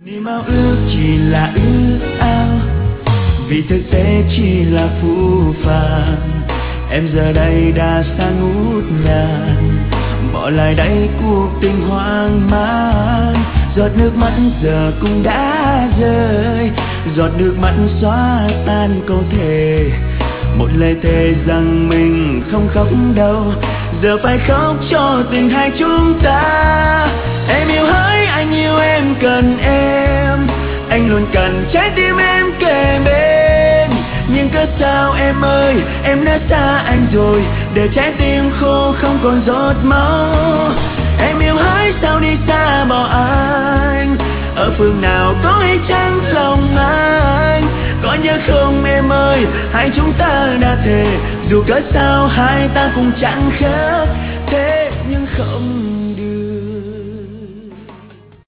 Niềm ao ước chỉ là ước ao, vì thực tế chỉ là phũ phàng. Em giờ đây đã xa ngút ngàn, bỏ lại đây cuộc tình hoang mang. Giọt nước mắt giờ cũng đã rơi, giọt nước mắt xóa tan câu thề. Một lời thề rằng mình không khóc đâu, giờ phải khóc cho tình hai chúng ta. Em yêu hỡi, anh yêu em, cần em, anh luôn cần trái tim em kề bên. Nhưng cớ sao em ơi, em đã xa anh rồi, để trái tim khô không còn giọt máu. Em yêu hỡi, sao đi xa bỏ anh, ở phương nào có hay chăng lòng anh. Có nhớ không em ơi, hai chúng ta đã thề, dù cớ sao hai ta cũng chẳng khác